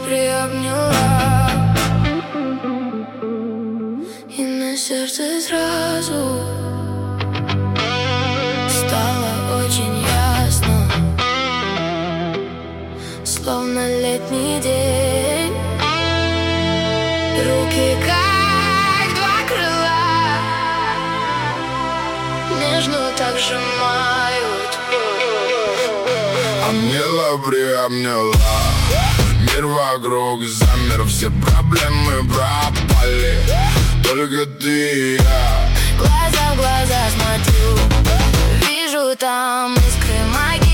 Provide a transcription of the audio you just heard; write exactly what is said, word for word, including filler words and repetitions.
приобняла, и на сердце сразу стало очень ясно, словно летний день. Руки как два крыла, нежно так сжимают, а мило приобняла. Мир вокруг замер, все проблемы пропали, только ты и я. Глаза в глаза смотрю, вижу там искры магии.